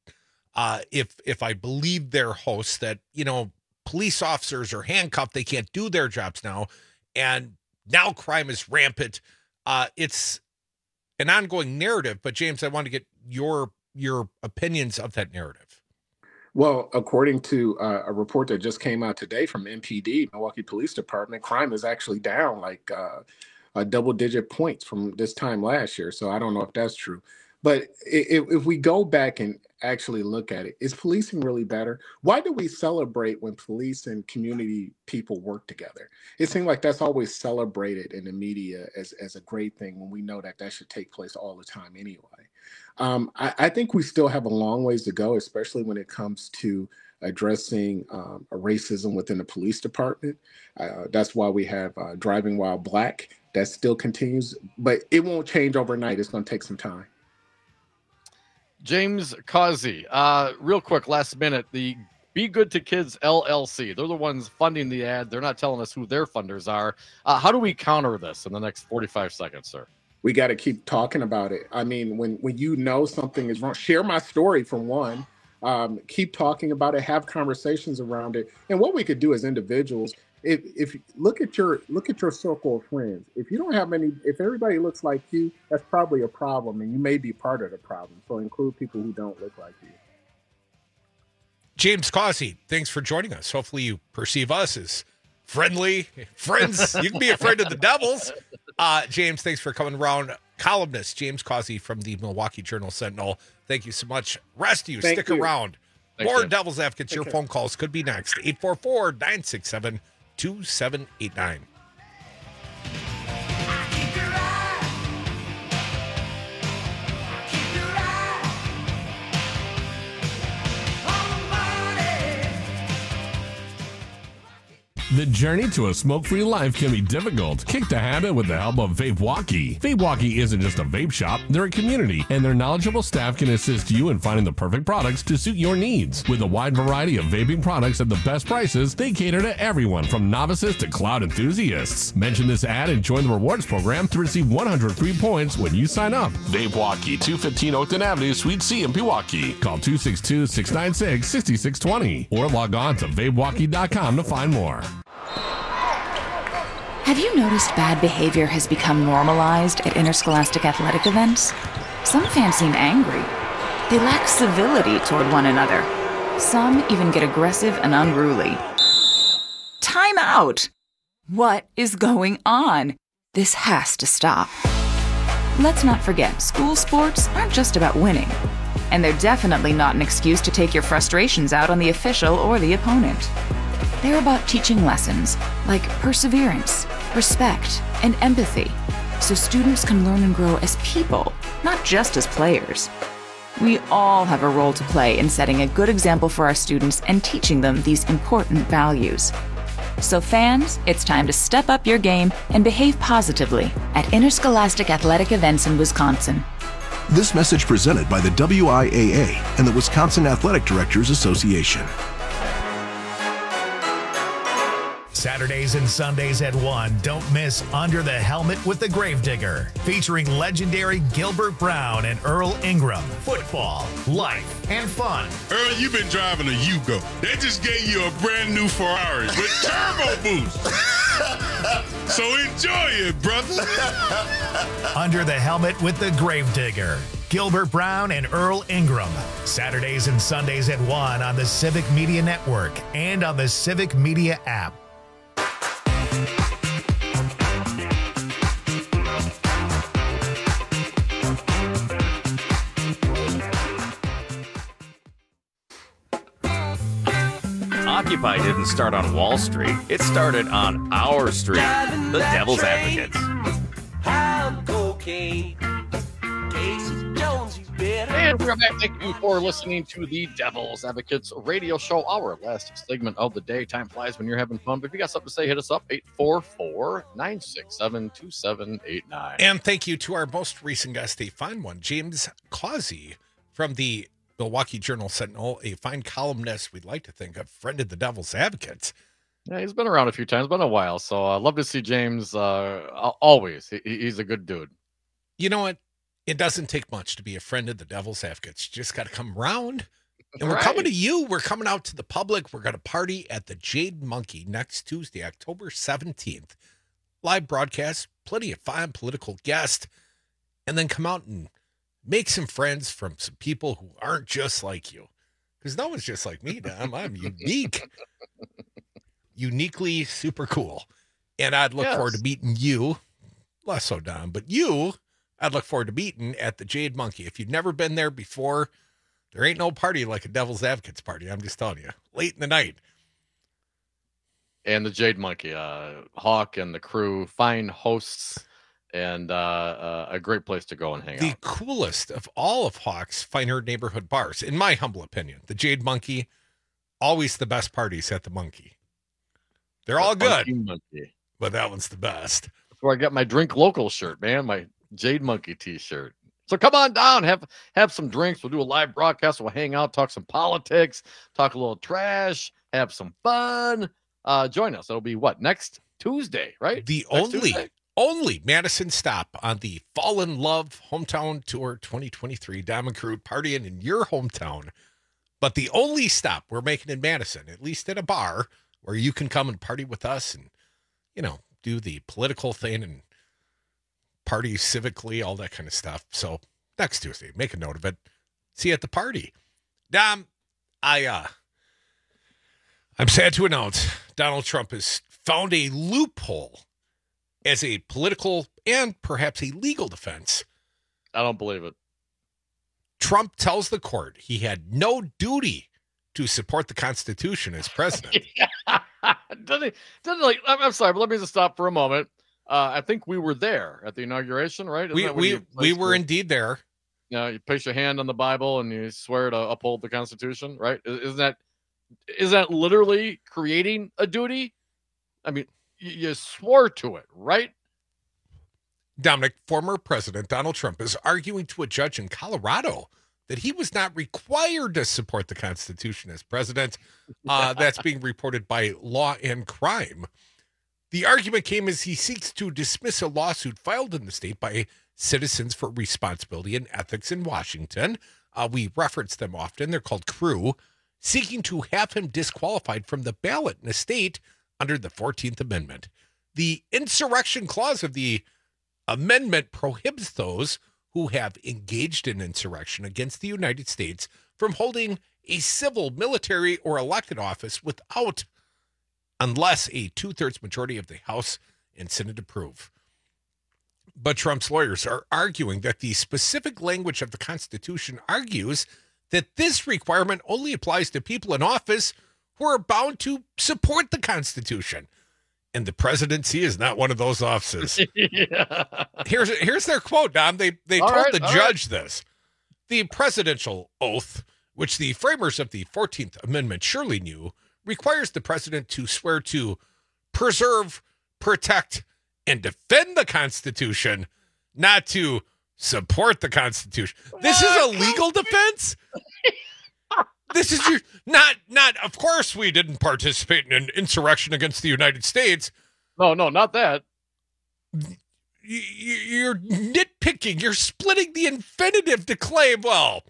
if I believe their hosts, that, you know, police officers are handcuffed, they can't do their jobs now. And now crime is rampant. It's an ongoing narrative. But James, I want to get your opinions of that narrative. Well, according to a report that just came out today from MPD, Milwaukee Police Department, crime is actually down like a double-digit points from this time last year. So I don't know if that's true. But if we go back and actually look at it, is policing really better? Why do we celebrate when police and community people work together? It seems like that's always celebrated in the media as a great thing when we know that should take place all the time anyway. I think we still have a long ways to go, especially when it comes to addressing racism within the police department. That's why we have Driving While Black. That still continues, but it won't change overnight. It's going to take some time. James Causey, real quick, last minute, the Be Good to Kids LLC. They're the ones funding the ad. They're not telling us who their funders are. How do we counter this in the next 45 seconds, sir? We got to keep talking about it. I mean, when you know something is wrong, share my story for one. Keep talking about it, have conversations around it. And what we could do as individuals, if look at your circle of friends. If you don't have if everybody looks like you, that's probably a problem, and you may be part of the problem. So include people who don't look like you. James Causey, thanks for joining us. Hopefully you perceive us as friendly friends. You can be a friend of the Devils. James, thanks for coming around. Columnist James Causey from the Milwaukee Journal-Sentinel. Thank you so much. Rest of you, stick around. Thanks, More James. Devils Advocates. Your phone calls could be next. 844-967-2789. The journey to a smoke-free life can be difficult. Kick the habit with the help of VapeWalkie. VapeWalkie isn't just a vape shop, they're a community, and their knowledgeable staff can assist you in finding the perfect products to suit your needs. With a wide variety of vaping products at the best prices, they cater to everyone from novices to cloud enthusiasts. Mention this ad and join the rewards program to receive 100 free points when you sign up. VapeWalkie, 215 Oakton Avenue, Suite C in Pewaukee. Call 262-696-6620 or log on to vapewalkie.com to find more. Have you noticed bad behavior has become normalized at interscholastic athletic events? Some fans seem angry. They lack civility toward one another. Some even get aggressive and unruly. Time out! What is going on? This has to stop. Let's not forget, school sports aren't just about winning. And they're definitely not an excuse to take your frustrations out on the official or the opponent. They're about teaching lessons like perseverance, respect, and empathy, so students can learn and grow as people, not just as players. We all have a role to play in setting a good example for our students and teaching them these important values. So fans, it's time to step up your game and behave positively at interscholastic athletic events in Wisconsin. This message presented by the WIAA and the Wisconsin Athletic Directors Association. Saturdays and Sundays at 1, don't miss Under the Helmet with the Gravedigger, featuring legendary Gilbert Brown and Earl Ingram. Football, life, and fun. Earl, you've been driving a Yugo. They just gave you a brand new Ferrari with turbo boost. So enjoy it, brother. Under the Helmet with the Gravedigger. Gilbert Brown and Earl Ingram. Saturdays and Sundays at 1 on the Civic Media Network and on the Civic Media app. Occupy didn't start on Wall Street. It started on our street, the Devil's Advocates. And we're back. Thank you for listening to the Devil's Advocates radio show, our last segment of the day. Time flies when you're having fun. But if you got something to say, hit us up, 844-967-2789. And thank you to our most recent guest, a fine one, James Causey from the Milwaukee Journal-Sentinel, a fine columnist we'd like to think of, friend of the Devil's Advocates. Yeah, he's been around a few times, been a while. So I love to see James always. He's a good dude. You know what? It doesn't take much to be a friend of the Devil's Advocates. You just got to come around. And we're coming to you. We're coming out to the public. We're going to party at the Jade Monkey next Tuesday, October 17th. Live broadcast, plenty of fine political guests, and then come out and make some friends from some people who aren't just like you. Because no one's just like me, Dom. I'm unique. Uniquely super cool. And I'd look forward to meeting you. Less so, Dom, but you, I'd look forward to meeting at the Jade Monkey. If you've never been there before, there ain't no party like a Devil's Advocates party. I'm just telling you. Late in the night. And the Jade Monkey, Hawk and the crew, fine hosts, and a great place to go and hang out. The coolest of all of Hawk's finer neighborhood bars, in my humble opinion. The Jade Monkey, always the best parties at the Monkey. They're all good, but that one's the best. That's where I got my Drink Local shirt, man, my Jade Monkey t-shirt. So come on down, have some drinks. We'll do a live broadcast. We'll hang out, talk some politics, talk a little trash, have some fun. Join us. It'll be what, next Tuesday, right? The only Madison stop on the Fall in Love Hometown Tour 2023. Diamond Crew partying in your hometown. But the only stop we're making in Madison, at least at a bar, where you can come and party with us and, you know, do the political thing and party civically, all that kind of stuff. So next Tuesday, make a note of it. See you at the party. Dom, I'm sad to announce Donald Trump has found a loophole as a political and perhaps a legal defense. I don't believe it. Trump tells the court he had no duty to support the Constitution as president. Doesn't I'm sorry, but let me just stop for a moment. I think we were there at the inauguration, right? We were indeed there. You place your hand on the Bible and you swear to uphold the Constitution, right? Is that literally creating a duty? I mean, you swore to it, right? Dominic, former President Donald Trump is arguing to a judge in Colorado that he was not required to support the Constitution as president. That's being reported by Law and Crime. The argument came as he seeks to dismiss a lawsuit filed in the state by Citizens for Responsibility and Ethics in Washington. We reference them often. They're called CREW, seeking to have him disqualified from the ballot in a state under the 14th Amendment. The insurrection clause of the amendment prohibits those who have engaged in insurrection against the United States from holding a civil, military, or elected office unless a 2/3 majority of the House and Senate approve. But Trump's lawyers are arguing that the specific language of the Constitution argues that this requirement only applies to people in office who are bound to support the Constitution. And the presidency is not one of those offices. Yeah. Here's their quote, Dom. They told the judge this. The presidential oath, which the framers of the 14th Amendment surely knew, requires the president to swear to preserve, protect, and defend the Constitution, not to support the Constitution. This is a legal defense? This is your not. Of course, we didn't participate in an insurrection against the United States. No, not that. You're nitpicking. You're splitting the infinitive to claim, well,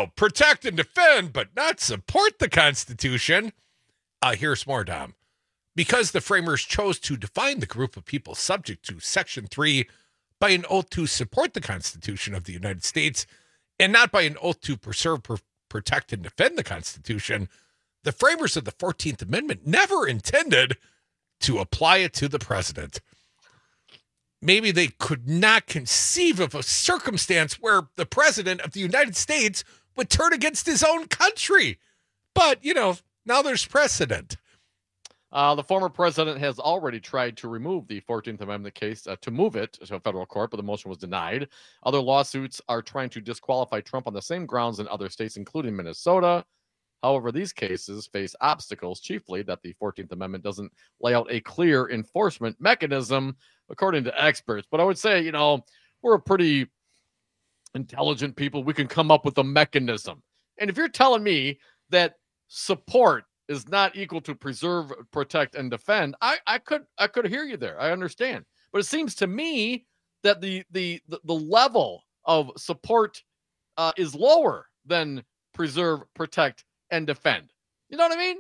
protect and defend, but not support the Constitution. Here's more, Dom. because the framers chose to define the group of people subject to Section 3 by an oath to support the Constitution of the United States and not by an oath to preserve, protect, and defend the Constitution, the framers of the 14th Amendment never intended to apply it to the president. Maybe they could not conceive of a circumstance where the president of the United States would turn against his own country. But, now there's precedent. The former president has already tried to remove the 14th Amendment case, to move it to a federal court, but the motion was denied. Other lawsuits are trying to disqualify Trump on the same grounds in other states, including Minnesota. However, these cases face obstacles, chiefly that the 14th Amendment doesn't lay out a clear enforcement mechanism, according to experts. But I would say, we're a pretty intelligent people. We can come up with a mechanism. And if you're telling me that support is not equal to preserve, protect, and defend, I could hear you there. I understand. But it seems to me that the level of support is lower than preserve, protect, and defend. You know what I mean?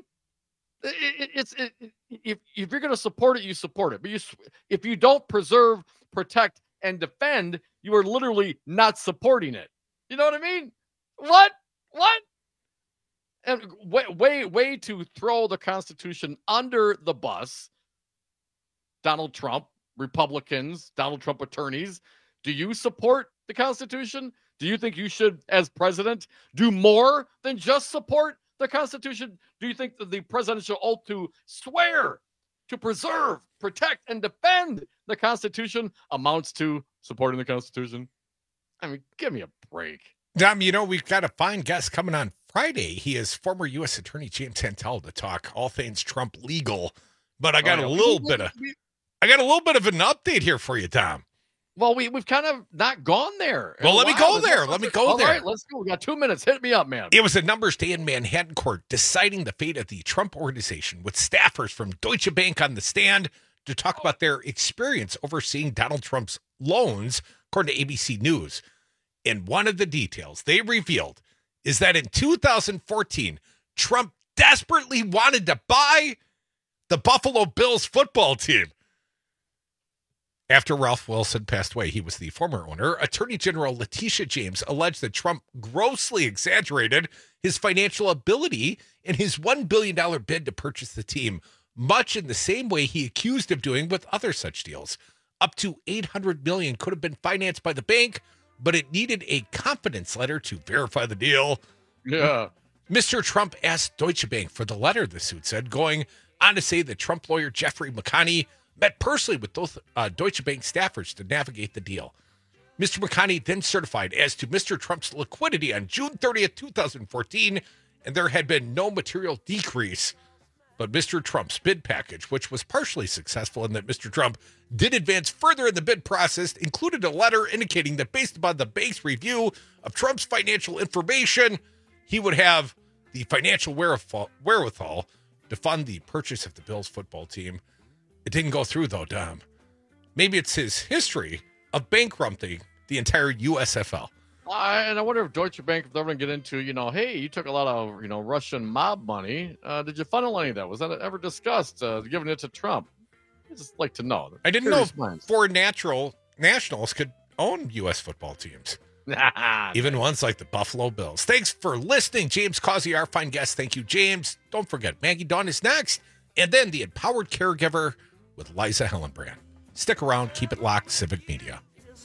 If you're going to support it, you support it. But if you don't preserve, protect, and defend, you are literally not supporting it. You know what I mean? What? And way to throw the Constitution under the bus. Donald Trump, Republicans, Donald Trump attorneys, do you support the Constitution? Do you think you should, as president, do more than just support the Constitution? Do you think that the presidential oath to swear to preserve, protect, and defend the Constitution amounts to supporting the Constitution? I mean, give me a break. Dom, we've got a fine guest coming on Friday. He is former U.S. Attorney James Santel to talk all things Trump legal. But I got a little bit of an update here for you, Tom. Well, we've kind of not gone there. Well, let me go there. All right, let's go. We got 2 minutes. Hit me up, man. It was a numbers day in Manhattan court deciding the fate of the Trump Organization, with staffers from Deutsche Bank on the stand to talk about their experience overseeing Donald Trump's loans, according to ABC News. And one of the details they revealed is that in 2014, Trump desperately wanted to buy the Buffalo Bills football team. After Ralph Wilson passed away, he was the former owner. Attorney General Letitia James alleged that Trump grossly exaggerated his financial ability in his $1 billion bid to purchase the team, much in the same way he accused of doing with other such deals. Up to $800 million could have been financed by the bank, but it needed a confidence letter to verify the deal. Yeah. Mr. Trump asked Deutsche Bank for the letter, the suit said, going on to say that Trump lawyer Jeffrey McConney met personally with both Deutsche Bank staffers to navigate the deal. Mr. McConney then certified as to Mr. Trump's liquidity on June 30th, 2014, and there had been no material decrease. But Mr. Trump's bid package, which was partially successful in that Mr. Trump did advance further in the bid process, included a letter indicating that based upon the bank's review of Trump's financial information, he would have the financial wherewithal to fund the purchase of the Bills football team. It didn't go through, though, Dom. Maybe it's his history of bankrupting the entire USFL. And I wonder if Deutsche Bank, if they're going to get into, hey, you took a lot of, Russian mob money. Did you funnel any of that? Was that ever discussed, giving it to Trump? I just like to know. I didn't know if foreign nationals could own U.S. football teams. Even ones like the Buffalo Bills. Thanks for listening, James Causey, our fine guest. Thank you, James. Don't forget, Maggie Dawn is next. And then the Empowered Caregiver with Liza Hellenbrand. Stick around. Keep it locked. Civic Media.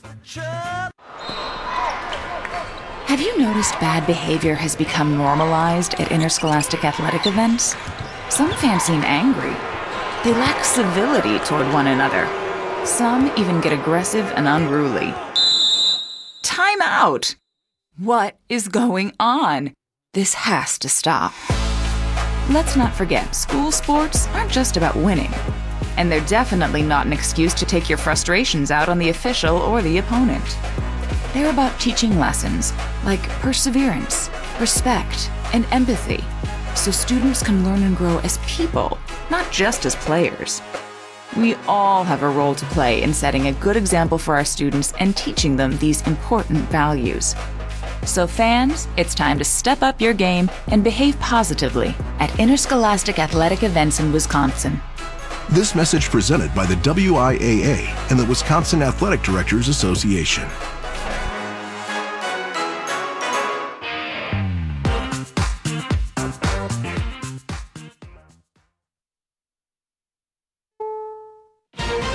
Have you noticed bad behavior has become normalized at interscholastic athletic events? Some fans seem angry. They lack civility toward one another. Some even get aggressive and unruly. Time out! What is going on? This has to stop. Let's not forget, school sports aren't just about winning. And they're definitely not an excuse to take your frustrations out on the official or the opponent. They're about teaching lessons like perseverance, respect, and empathy, so students can learn and grow as people, not just as players. We all have a role to play in setting a good example for our students and teaching them these important values. So fans, it's time to step up your game and behave positively at interscholastic athletic events in Wisconsin. This message presented by the WIAA and the Wisconsin Athletic Directors Association.